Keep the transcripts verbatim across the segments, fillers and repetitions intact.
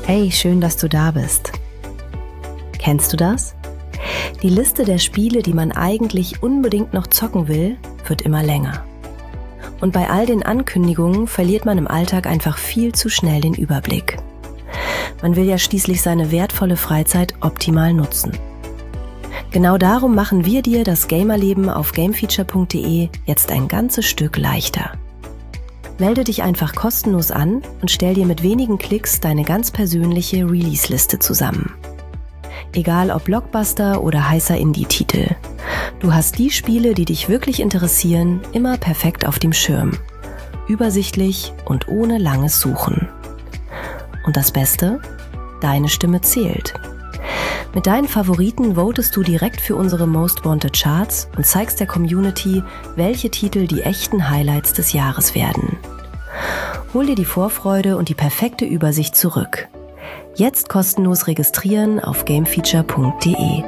Hey, schön, dass du da bist. Kennst du das? Die Liste der Spiele, die man eigentlich unbedingt noch zocken will, wird immer länger. Und bei all den Ankündigungen verliert man im Alltag einfach viel zu schnell den Überblick. Man will ja schließlich seine wertvolle Freizeit optimal nutzen. Genau darum machen wir dir das Gamerleben auf gamefeature punkt de jetzt ein ganzes Stück leichter. Melde dich einfach kostenlos an und stell dir mit wenigen Klicks deine ganz persönliche Release-Liste zusammen. Egal ob Blockbuster oder heißer Indie-Titel. Du hast die Spiele, die dich wirklich interessieren, immer perfekt auf dem Schirm. Übersichtlich und ohne langes Suchen. Und das Beste? Deine Stimme zählt. Mit deinen Favoriten votest du direkt für unsere Most Wanted Charts und zeigst der Community, welche Titel die echten Highlights des Jahres werden. Hol dir die Vorfreude und die perfekte Übersicht zurück. Jetzt kostenlos registrieren auf gamefeature punkt de.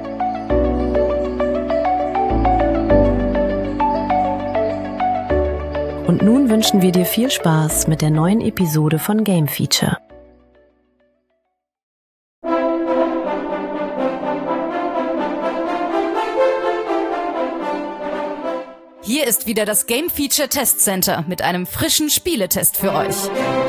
Und nun wünschen wir dir viel Spaß mit der neuen Episode von Game Feature. Hier ist wieder das Game Feature Test Center mit einem frischen Spieletest für euch.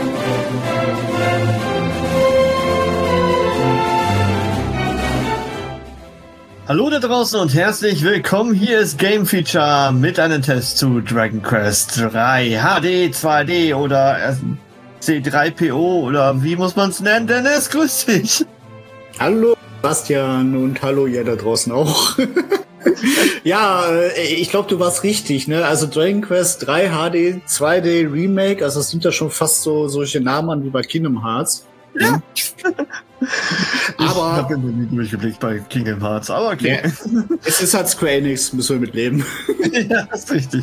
Hallo da draußen und herzlich willkommen. Hier ist Game Feature mit einem Test zu Dragon Quest drei H D, zwei D oder C drei P O oder wie muss man es nennen? Dennis, grüß dich. Hallo Bastian und hallo ihr da draußen auch. Ja, ich glaube, du warst richtig, ne? Also Dragon Quest drei H D, zwei D Remake, also es sind ja schon fast so solche Namen an wie bei Kingdom Hearts. Ja. Aber ich habe immer nie durchgeblickt bei Kingdom Hearts, aber okay. Ja, es ist halt Square Enix, müssen wir mitleben. Ja, ist richtig.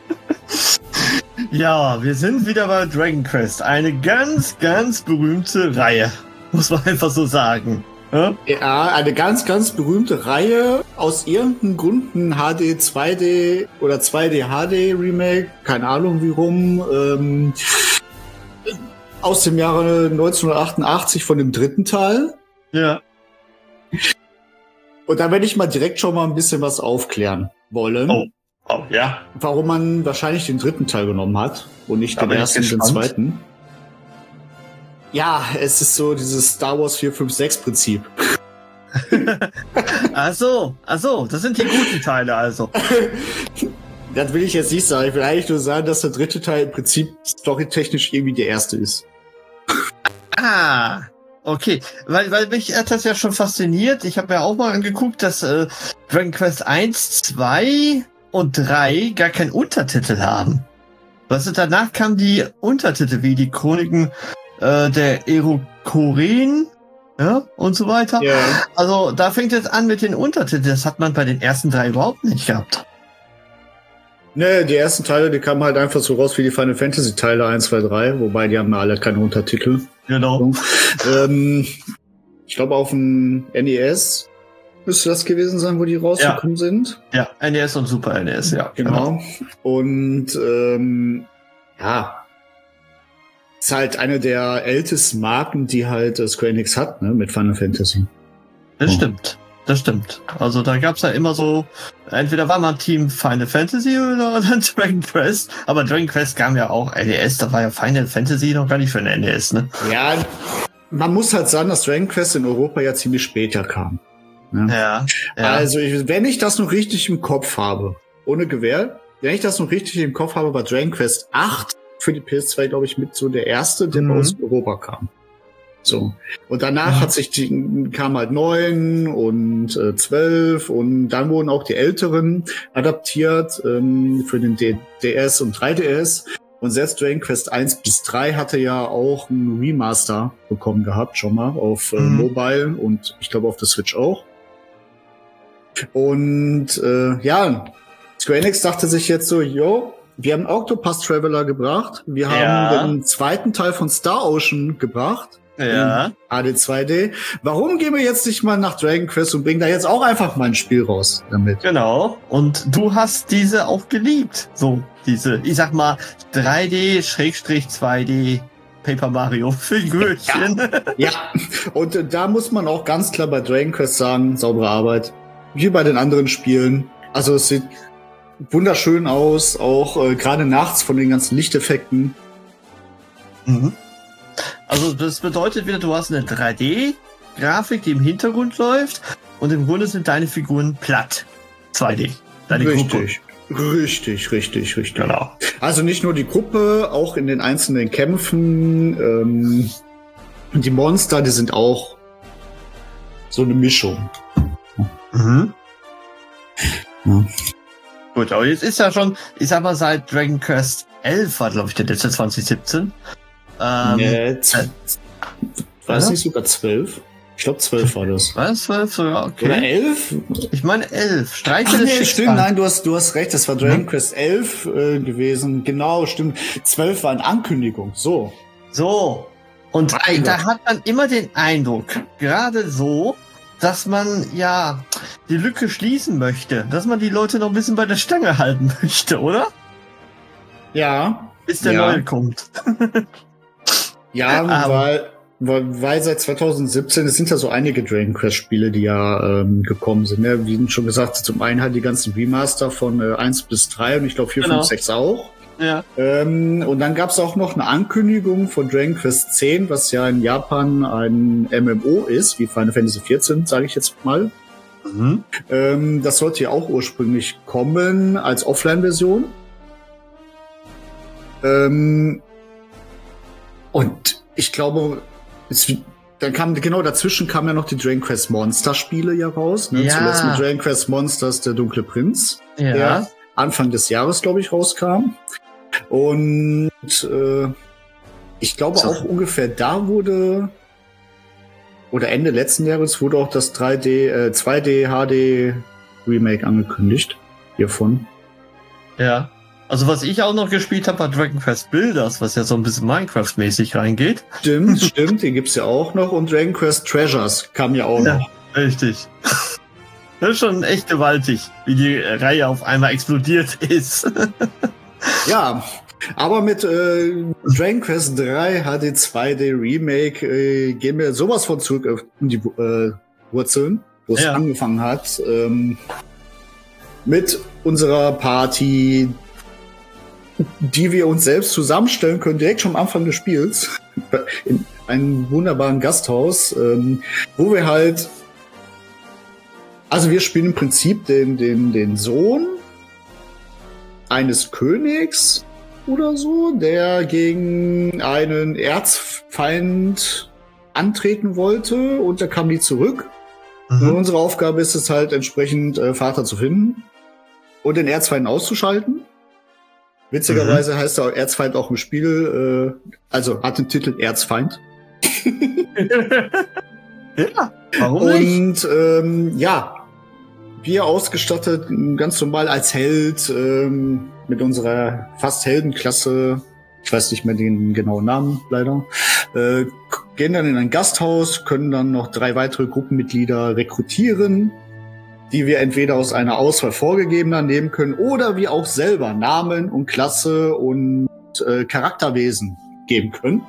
Ja, wir sind wieder bei Dragon Quest, eine ganz, ganz berühmte Reihe, muss man einfach so sagen. Ja? Ja, eine ganz, ganz berühmte Reihe. Aus irgendeinem Grund ein H D, zwei D oder zwei D H D Remake. Keine Ahnung wie rum. Ähm, aus dem Jahre neunzehnhundertachtundachtzig von dem dritten Teil. Ja. Und da werde ich mal direkt schon mal ein bisschen was aufklären wollen. Oh, oh ja. Warum man wahrscheinlich den dritten Teil genommen hat und nicht den ersten und den zweiten. Ja, es ist so dieses Star Wars vier fünf sechs Prinzip. Ach so, ach so, das sind die guten Teile also. Das will ich jetzt nicht sagen. Ich will eigentlich nur sagen, dass der dritte Teil im Prinzip storytechnisch irgendwie der erste ist. Ah, okay. Weil, weil mich hat das ja schon fasziniert. Ich habe mir auch mal angeguckt, dass äh, Dragon Quest eins, zwei und drei gar keinen Untertitel haben. Was ist, danach kamen die Untertitel wie die Chroniken äh, der Erokoren, ja, und so weiter. Ja. Also da fängt es an mit den Untertiteln. Das hat man bei den ersten drei überhaupt nicht gehabt. Ne, die ersten Teile, die kamen halt einfach so raus wie die Final Fantasy Teile eins, zwei, drei, wobei die haben ja alle keine Untertitel. Genau. ähm, ich glaube auf dem N E S müsste das gewesen sein, wo die rausgekommen ja. sind. Ja, N E S und Super N E S, ja. Genau. genau. Und ähm, ja, ist halt eine der ältesten Marken, die halt äh, Square Enix hat, ne, mit Final Fantasy. Das oh. stimmt. Das stimmt. Also da gab's ja immer so, entweder war man Team Final Fantasy oder dann Dragon Quest. Aber Dragon Quest kam ja auch N E S, da war ja Final Fantasy noch gar nicht für den N E S, ne? Ja, man muss halt sagen, dass Dragon Quest in Europa ja ziemlich später kam. Ne? Ja, ja. Also ich, wenn ich das noch richtig im Kopf habe, ohne Gewehr, wenn ich das noch richtig im Kopf habe, war Dragon Quest acht für die P S zwei, glaube ich, mit so der erste, der mhm. aus Europa kam. So. Und danach ja. hat sich die, kam halt neun und äh, zwölf und dann wurden auch die älteren adaptiert ähm, für den D- DS und drei D S. Und selbst Dragon Quest eins bis drei hatte ja auch ein Remaster bekommen gehabt, schon mal auf äh, mhm. Mobile und ich glaube auf der Switch auch. Und äh, ja, Square Enix dachte sich jetzt so, jo, wir haben Octopath Traveler gebracht, wir haben ja. den zweiten Teil von Star Ocean gebracht. Ja. A D zwei D. Warum gehen wir jetzt nicht mal nach Dragon Quest und bringen da jetzt auch einfach mal ein Spiel raus damit? Genau. Und du hast diese auch geliebt. So, diese, ich sag mal, drei D, Schrägstrich zwei D Paper Mario Figürchen. Ja, ja. Und äh, da muss man auch ganz klar bei Dragon Quest sagen, saubere Arbeit. Wie bei den anderen Spielen. Also es sieht wunderschön aus, auch äh, gerade nachts von den ganzen Lichteffekten. Mhm. Also das bedeutet wieder, du hast eine drei D-Grafik, die im Hintergrund läuft und im Grunde sind deine Figuren platt. zwei D. Deine Richtig. Gruppe. Richtig, richtig, richtig. Genau. Also nicht nur die Gruppe, auch in den einzelnen Kämpfen. Ähm, die Monster, die sind auch so eine Mischung. Mhm. Ja. Gut, aber jetzt ist ja schon, ich sag mal, seit Dragon Quest elf war, glaube ich, der letzte zwanzig siebzehn. Ähm, nee, z- äh, war es ja? nicht sogar zwölf? Ich glaube zwölf war das. Was? zwölf? Ja, okay. Oder elf? Ich meine elf. Streiche Ach des nee, Schicksals. stimmt, nein, du hast, du hast recht, das war Dragon Mhm. Quest elf äh, gewesen. Genau, stimmt. zwölf war eine Ankündigung, so. So. Und Mein da Gott. hat man immer den Eindruck, gerade so, dass man ja die Lücke schließen möchte, dass man die Leute noch ein bisschen bei der Stange halten möchte, oder? Ja. Bis der Ja. Neue kommt. Ja, Aber- weil, weil, weil seit zwanzig siebzehn, es sind ja so einige Dragon Quest Spiele, die ja ähm, gekommen sind. Ne? Wie schon gesagt, zum einen halt die ganzen Remaster von äh, eins bis drei und ich glaube vier, Genau. fünf, sechs auch. Ja. Ähm, und dann gab es auch noch eine Ankündigung von Dragon Quest zehn, was ja in Japan ein M M O ist, wie Final Fantasy vierzehn, sage ich jetzt mal. Mhm. Ähm, das sollte ja auch ursprünglich kommen als Offline-Version. Ähm, und ich glaube, es, dann kam genau dazwischen kam ja noch die Dragon Quest Monster Spiele ja raus. Ne? Ja. Zuletzt mit Dragon Quest Monsters, der dunkle Prinz, Ja. der Anfang des Jahres, glaube ich, rauskam. Und äh, ich glaube So. auch ungefähr da wurde oder Ende letzten Jahres wurde auch das drei D, äh, zwei D H D Remake angekündigt hiervon. Ja. Also was ich auch noch gespielt habe, war Dragon Quest Builders, was ja so ein bisschen Minecraft-mäßig reingeht. Stimmt, stimmt, den gibt's ja auch noch. Und Dragon Quest Treasures kam ja auch Ja. noch. Richtig. Das ist schon echt gewaltig, wie die Reihe auf einmal explodiert ist. Ja, aber mit äh, Dragon Quest drei H D zwei D Remake äh, gehen wir sowas von zurück auf die äh, Wurzeln, wo es Ja. angefangen hat. Ähm, mit unserer Party, die wir uns selbst zusammenstellen können, direkt schon am Anfang des Spiels. In einem wunderbaren Gasthaus, ähm, wo wir halt also wir spielen im Prinzip den, den, den Sohn eines Königs oder so, der gegen einen Erzfeind antreten wollte und da kam die zurück. Und Mhm. unsere Aufgabe ist es halt entsprechend äh, Vater zu finden und den Erzfeind auszuschalten. Witzigerweise heißt der Erzfeind auch im Spiel, äh, also hat den Titel Erzfeind. Ja, warum nicht? Und ähm, ja, wir ausgestattet ganz normal als Held ähm, mit unserer fast Heldenklasse, ich weiß nicht mehr den genauen Namen leider, äh, gehen dann in ein Gasthaus, können dann noch drei weitere Gruppenmitglieder rekrutieren, die wir entweder aus einer Auswahl vorgegebener nehmen können oder wir auch selber Namen und Klasse und äh, Charakterwesen geben können.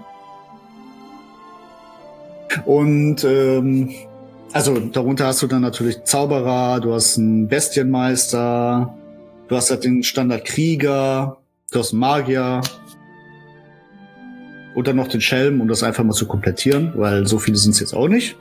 Und ähm, also darunter hast du dann natürlich Zauberer, du hast einen Bestienmeister, du hast halt den Standard Krieger, du hast einen Magier und dann noch den Schelm, um das einfach mal zu komplettieren, weil so viele sind es jetzt auch nicht.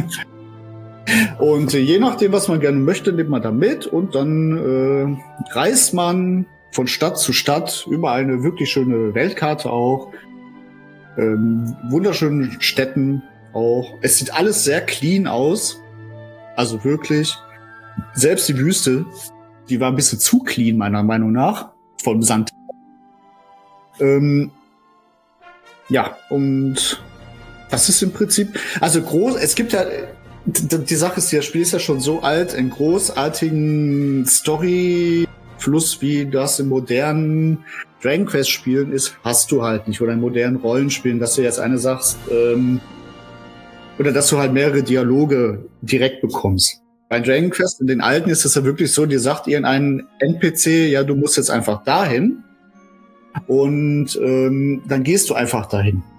Und äh, je nachdem, was man gerne möchte, nimmt man da mit und dann äh, reist man von Stadt zu Stadt über eine wirklich schöne Weltkarte auch, ähm, wunderschöne Städten auch. Es sieht alles sehr clean aus. Also wirklich. Selbst die Wüste, die war ein bisschen zu clean, meiner Meinung nach. Vom Sand. Ähm, ja, und das ist im Prinzip, also groß, es gibt ja, d- die Sache ist, das Spiel ist ja schon so alt, einen großartigen Storyfluss, wie das in modernen Dragon Quest Spielen ist, hast du halt nicht. Oder in modernen Rollenspielen, dass du jetzt eine sagst, ähm, oder dass du halt mehrere Dialoge direkt bekommst. Bei Dragon Quest in den alten ist es ja wirklich so, dir sagt irgendein N P C, ja, du musst jetzt einfach dahin. Und ähm, dann gehst du einfach dahin.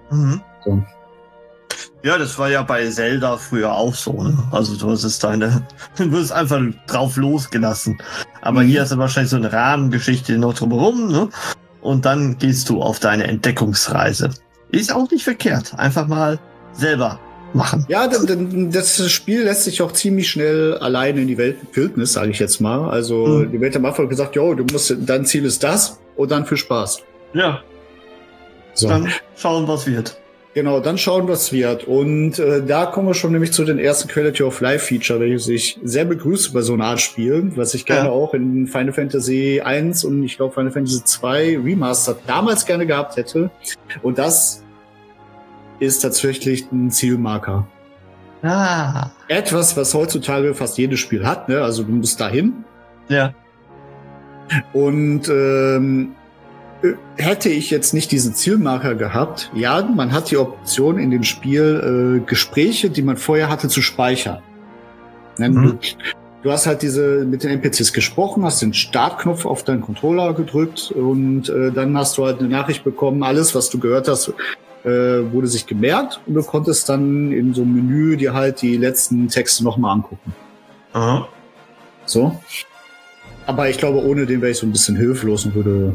Mhm. So. Ja, das war ja bei Zelda früher auch so, ne? Also du hast es deine, du wirst einfach drauf losgelassen. Aber Mhm. hier hast du wahrscheinlich so eine Rahmengeschichte noch drumherum, ne? Und dann gehst du auf deine Entdeckungsreise. Ist auch nicht verkehrt. Einfach mal selber machen. Ja, denn das Spiel lässt sich auch ziemlich schnell alleine in die Welt Wildnis, sage ich jetzt mal. Also Mhm. die Welt am Anfang gesagt, jo, du musst, dein Ziel ist das und dann viel Spaß. Ja, So. dann schauen, was wird. Genau, dann schauen, was wird. Und äh, da kommen wir schon nämlich zu den ersten Quality of Life Feature, welches ich sehr begrüße bei so einer Art Spiel, was ich gerne Ja. auch in Final Fantasy eins und ich glaube Final Fantasy zwei Remastered damals gerne gehabt hätte. Und das ist tatsächlich ein Zielmarker. Ah, Etwas, was heutzutage fast jedes Spiel hat, ne? Also du musst dahin. ja. Und ähm, hätte ich jetzt nicht diesen Zielmarker gehabt, ja, man hat die Option in dem Spiel, äh, Gespräche, die man vorher hatte, zu speichern. Ne, Mhm. du, du hast halt diese mit den N P Cs gesprochen, hast den Startknopf auf deinen Controller gedrückt und äh, dann hast du halt eine Nachricht bekommen, alles, was du gehört hast, äh, wurde sich gemerkt und du konntest dann in so einem Menü dir halt die letzten Texte nochmal angucken. Aha. So. Aber ich glaube, ohne den wäre ich so ein bisschen hilflos und würde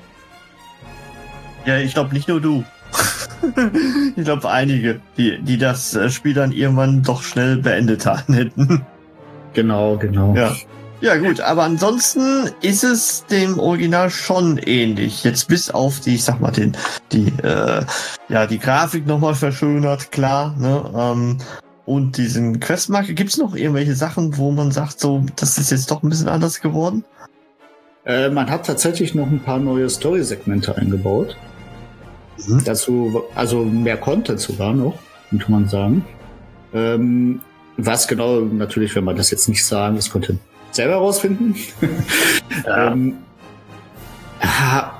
Ja, ich glaube nicht nur du. Ich glaube einige, die, die das äh, Spiel dann irgendwann doch schnell beendet haben hätten. Genau, genau. Ja. Ja gut, aber ansonsten ist es dem Original schon ähnlich. Jetzt bis auf die, ich sag mal, den, die, äh, ja, die Grafik nochmal verschönert, klar, ne? Ähm, und diesen Questmarker. Gibt's noch irgendwelche Sachen, wo man sagt, so, das ist jetzt doch ein bisschen anders geworden? Äh, man hat tatsächlich noch ein paar neue Story-Segmente eingebaut. Mhm. Dazu, also mehr Content sogar noch, könnte man sagen. Ähm, was genau, natürlich, wenn man das jetzt nicht sagen, das konnte selber rausfinden. Ja. ähm, ah,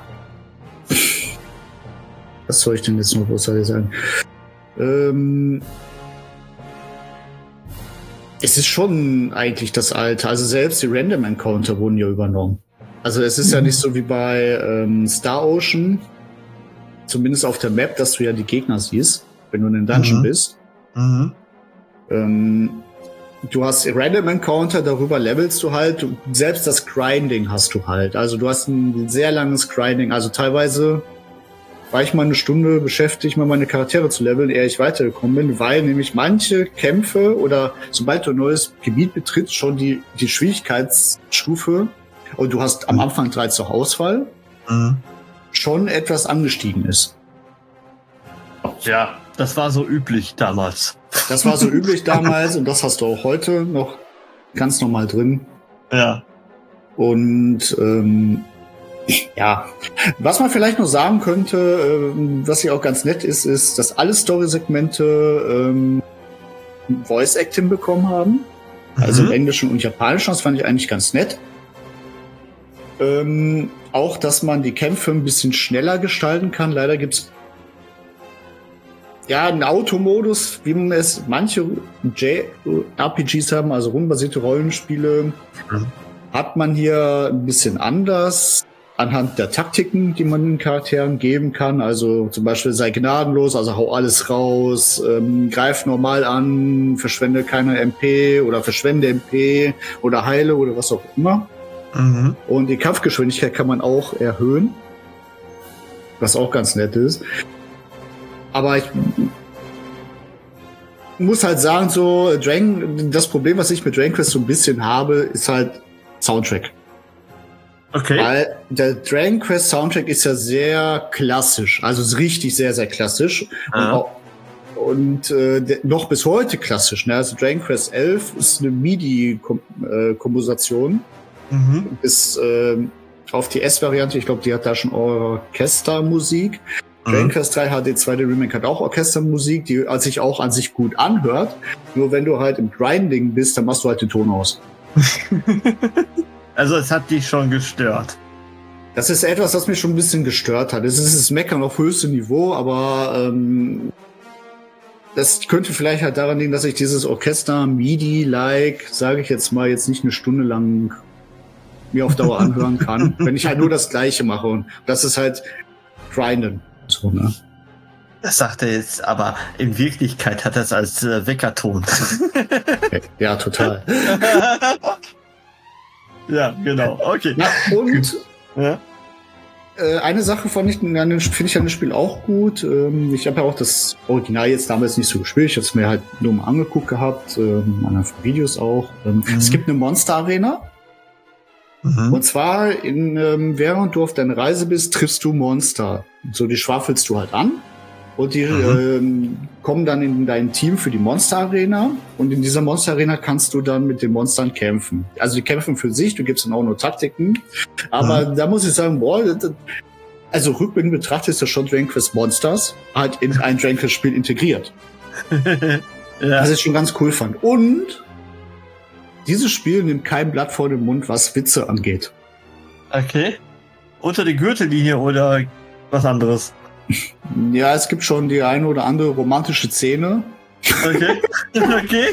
was soll ich denn jetzt noch großartig sagen? Ähm, es ist schon eigentlich das Alte. Also selbst die Random Encounter wurden ja übernommen. Also es ist ja nicht so wie bei ähm, Star Ocean, zumindest auf der Map, dass du ja die Gegner siehst, wenn du in den Dungeon Mhm. bist. Mhm. Ähm, du hast Random Encounter, darüber levelst du halt. Du, selbst das Grinding hast du halt. Also du hast ein sehr langes Grinding. Also teilweise war ich mal eine Stunde beschäftigt, mal meine Charaktere zu leveln, ehe ich weitergekommen bin, weil nämlich manche Kämpfe oder sobald du ein neues Gebiet betrittst, schon die, die Schwierigkeitsstufe und du hast am Anfang bereits noch Ausfall, Mhm. schon etwas angestiegen ist. Ja, das war so üblich damals. Das war so üblich damals und das hast du auch heute noch ganz normal drin. Ja. Und ähm, ja, was man vielleicht noch sagen könnte, ähm, was hier auch ganz nett ist, ist, dass alle Story-Segmente ähm, Voice-Acting bekommen haben. Also im Mhm. Englischen und Japanischen, das fand ich eigentlich ganz nett. Ähm, auch, dass man die Kämpfe ein bisschen schneller gestalten kann. Leider gibt's ja einen Automodus, wie man es manche J R P Gs haben, also rundenbasierte Rollenspiele, Mhm. hat man hier ein bisschen anders anhand der Taktiken, die man den Charakteren geben kann. Also zum Beispiel sei gnadenlos, also hau alles raus, ähm, greif normal an, verschwende keine M P oder verschwende M P oder heile oder was auch immer. Mhm. Und die Kampfgeschwindigkeit kann man auch erhöhen, was auch ganz nett ist. Aber ich muss halt sagen, so Dragon, das Problem, was ich mit Dragon Quest so ein bisschen habe, ist halt Soundtrack. Okay. Weil der Dragon Quest Soundtrack ist ja sehr klassisch, also ist richtig sehr, sehr klassisch. Ja. Und, auch, und äh, der, noch bis heute klassisch. Ne? Also Dragon Quest elf ist eine MIDI-Komposition. Mhm. Ist äh, auf die S-Variante, ich glaube, die hat da schon Orchestermusik. Mhm. Dragon Quest drei H D zwei der Remake hat auch Orchestermusik, die sich auch an sich gut anhört. Nur wenn du halt im Grinding bist, dann machst du halt den Ton aus. Also es hat dich schon gestört. Das ist etwas, was mich schon ein bisschen gestört hat. Es ist das Meckern auf höchstem Niveau, aber ähm, das könnte vielleicht halt daran liegen, dass ich dieses Orchester MIDI-like, sage ich jetzt mal, jetzt nicht eine Stunde lang mir auf Dauer anhören kann, wenn ich halt nur das Gleiche mache. Und das ist halt Grinden. So, ne? Das sagt er jetzt, aber in Wirklichkeit hat er es als äh, Weckerton. Ja, total. Ja, genau. Okay. Ja, und ja? äh, eine Sache fand ich, finde ich an dem Spiel auch gut. Ähm, ich habe ja auch das Original jetzt damals nicht so gespielt. Ich habe es mir halt nur mal angeguckt gehabt, ähm, an Videos auch. Ähm, mhm. Es gibt eine Monster Arena. Mhm. Und zwar, in, ähm, während du auf deiner Reise bist, triffst du Monster. So, die schwafelst du halt an. Und die mhm. ähm, kommen dann in dein Team für die Monster Arena. Und in dieser Monster Arena kannst du dann mit den Monstern kämpfen. Also die kämpfen für sich, du gibst dann auch nur Taktiken. Aber mhm. da muss ich sagen, boah, das, also rückblickend betrachtet ist das schon Dragon Quest Monsters halt in ein Dragon Quest Spiel integriert. Ja. Was ich schon ganz cool fand. Und dieses Spiel nimmt kein Blatt vor den Mund, was Witze angeht. Okay. Unter die Gürtellinie oder was anderes? Ja, es gibt schon die eine oder andere romantische Szene. Okay. Okay.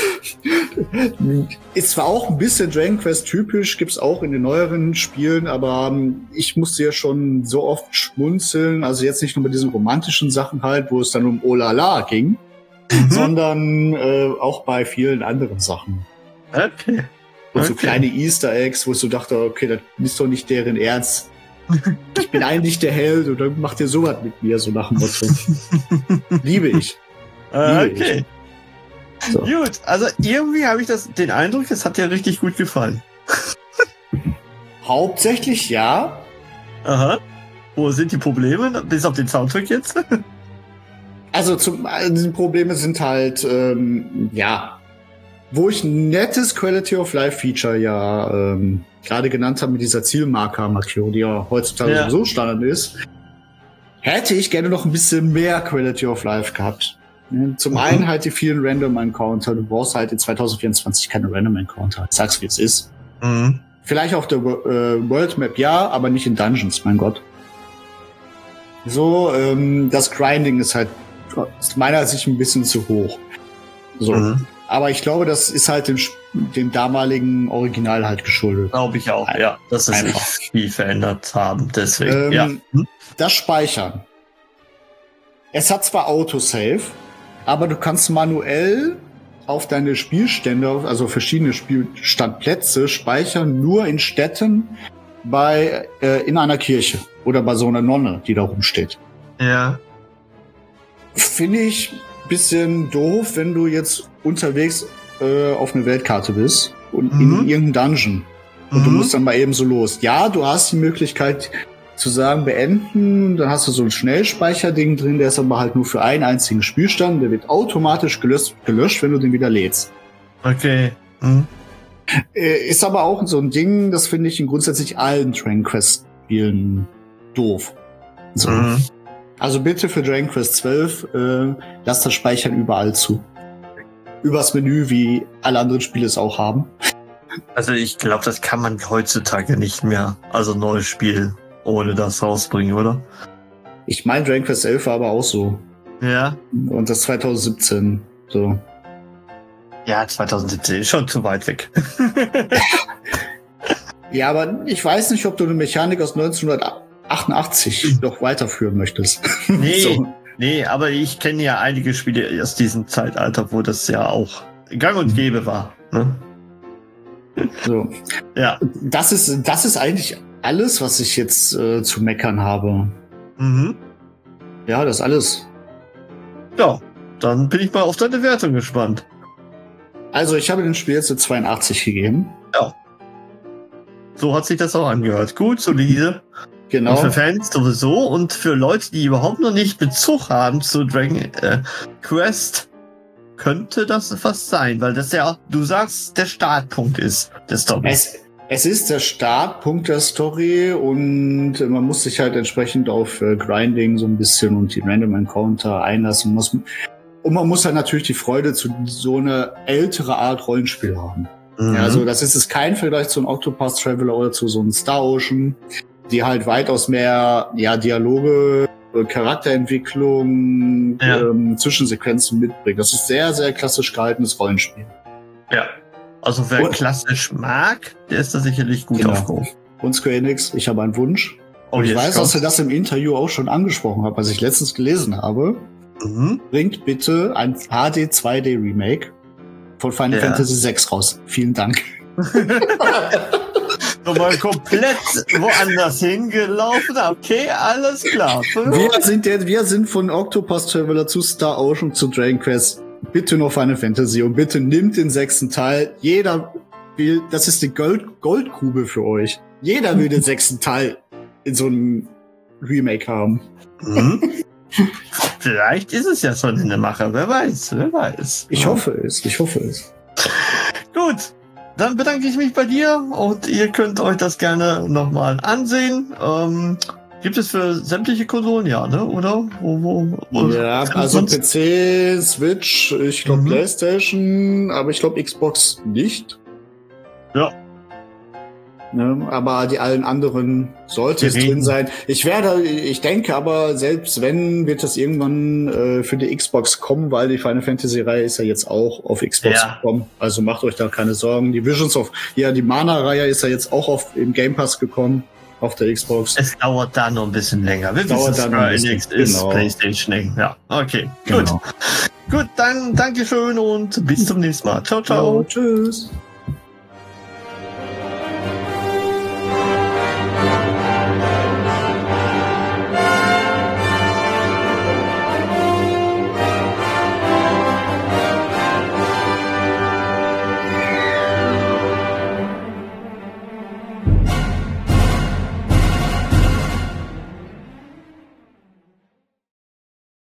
Ist zwar auch ein bisschen Dragon Quest typisch, gibt's auch in den neueren Spielen, aber ich musste ja schon so oft schmunzeln, also jetzt nicht nur bei diesen romantischen Sachen halt, wo es dann um Oh la la ging, mhm. sondern äh, auch bei vielen anderen Sachen. Okay. Und so okay. kleine Easter Eggs, wo ich so dachte, okay, das ist doch nicht deren Ernst. Ich bin eigentlich der Held und dann macht ihr sowas mit mir, so nach dem Motto. Liebe ich. Liebe ich. okay. So. Gut, also irgendwie habe ich das, den Eindruck, es hat dir richtig gut gefallen. Hauptsächlich ja. Aha. Wo sind die Probleme? Bis auf den Soundtrack jetzt? Also zum, die Probleme sind halt, ähm, ja, wo ich ein nettes Quality of Life Feature ja ähm, gerade genannt habe mit dieser Zielmarker-Markierung, die ja heutzutage ja. sowieso Standard ist, hätte ich gerne noch ein bisschen mehr Quality of Life gehabt. Zum mhm. einen halt die vielen Random-Encounter. Du brauchst halt in zwanzig vierundzwanzig keine Random-Encounter. Ich sag's, wie es ist. Mhm. Vielleicht auf der äh, World Map ja, aber nicht in Dungeons, mein Gott. So, ähm, das Grinding ist halt aus meiner Sicht ein bisschen zu hoch. So. Mhm. Aber ich glaube, das ist halt dem, dem damaligen Original halt geschuldet. Glaube ich auch, ja. Dass sie sich viel verändert haben, deswegen, ähm, ja. Hm? Das Speichern. Es hat zwar Autosave, aber du kannst manuell auf deine Spielstände, also verschiedene Spielstandplätze speichern, nur in Städten, bei äh, in einer Kirche oder bei so einer Nonne, die da rumsteht. Ja. Finde ich bisschen doof, wenn du jetzt unterwegs äh, auf eine Weltkarte bist und mhm. in irgendeinem Dungeon und mhm. du musst dann mal eben so los. Ja, du hast die Möglichkeit zu sagen, beenden, dann hast du so ein Schnellspeicherding drin, der ist aber halt nur für einen einzigen Spielstand, der wird automatisch gelöscht, gelöscht wenn du den wieder lädst. Okay. Mhm. Äh, ist aber auch so ein Ding, das finde ich in grundsätzlich allen Dragon Quest Spielen doof. So. Mhm. Also bitte für Dragon Quest zwölf, äh, lasst das Speichern überall zu. Übers Menü, wie alle anderen Spiele es auch haben. Also ich glaube, das kann man heutzutage nicht mehr. Also neues Spiel ohne das rausbringen, oder? Ich meine, Dragon Quest elf war aber auch so. Ja. Und das zwanzig siebzehn. So. Ja, zwanzig siebzehn ist schon zu weit weg. Ja, aber ich weiß nicht, ob du eine Mechanik aus neunzehnhundertachtundachtzig noch weiterführen möchtest. Nee, so. nee, aber ich kenne ja einige Spiele aus diesem Zeitalter, wo das ja auch gang und gäbe war. Ne? So. Ja. Das ist, das ist eigentlich alles, was ich jetzt äh, zu meckern habe. Mhm. Ja, das ist alles. Ja, dann bin ich mal auf deine Wertung gespannt. Also, ich habe dem Spiel jetzt eine zweiundachtzig gegeben. Ja. So hat sich das auch angehört. Gut, solide. Genau. Und für Fans sowieso und für Leute, die überhaupt noch nicht Bezug haben zu Dragon äh, Quest, könnte das was sein, weil das ja, du sagst, der Startpunkt ist der Story. Es, es ist der Startpunkt der Story und man muss sich halt entsprechend auf äh, Grinding so ein bisschen und die Random Encounter einlassen. Muss, und man muss halt natürlich die Freude zu so einer ältere Art Rollenspiel haben. Mhm. Ja, also das ist es kein Vergleich zu einem Octopath Traveler oder zu so einem Star Ocean, die halt weitaus mehr ja Dialoge, Charakterentwicklung, ja. ähm, Zwischensequenzen mitbringt. Das ist sehr, sehr klassisch gehaltenes Rollenspiel. Ja. Also wer und, klassisch mag, der ist da sicherlich gut genau. aufgehoben. Und Square Enix, ich habe einen Wunsch. Oh, ich weiß, kommt. dass ihr das im Interview auch schon angesprochen habt, was ich letztens gelesen habe. Mhm. Bringt bitte ein H D zwei D Remake von Final Ja. Fantasy sechs raus. Vielen Dank. Nochmal komplett woanders hingelaufen. Okay, alles klar. Wir sind, der, wir sind von Octopus Traveler zu Star Ocean zu Dragon Quest. Bitte noch Final Fantasy und bitte nimmt den sechsten Teil. Jeder will, das ist die Gold, Goldgrube für euch. Jeder will den sechsten Teil in so einem Remake haben. Mhm. Vielleicht ist es ja schon in der Mache. Wer weiß, wer weiß. Ich hoffe es, ich hoffe es. Gut, dann bedanke ich mich bei dir und ihr könnt euch das gerne nochmal ansehen. Ähm, gibt es für sämtliche Konsolen, ja, ne? Oder? Wo, wo, wo Ja, also P C, Switch, ich glaube Mhm. PlayStation, aber ich glaube Xbox nicht. Ja. Ne, aber die allen anderen sollte es Wir drin reden. sein. Ich werde, ich denke aber, selbst wenn, wird das irgendwann äh, für die Xbox kommen, weil die Final Fantasy Reihe ist ja jetzt auch auf Xbox Ja. gekommen. Also macht euch da keine Sorgen. Die Visions of, ja, die Mana Reihe ist ja jetzt auch auf im Game Pass gekommen auf der Xbox. Es dauert da noch ein bisschen länger. Wir Dauert wissen, da noch ein Square bisschen, Enix ist genau. PlayStation. Ja, okay, Genau. gut. Gut, dann Dankeschön und bis zum nächsten Mal. Ciao, ciao. Ciao, tschüss.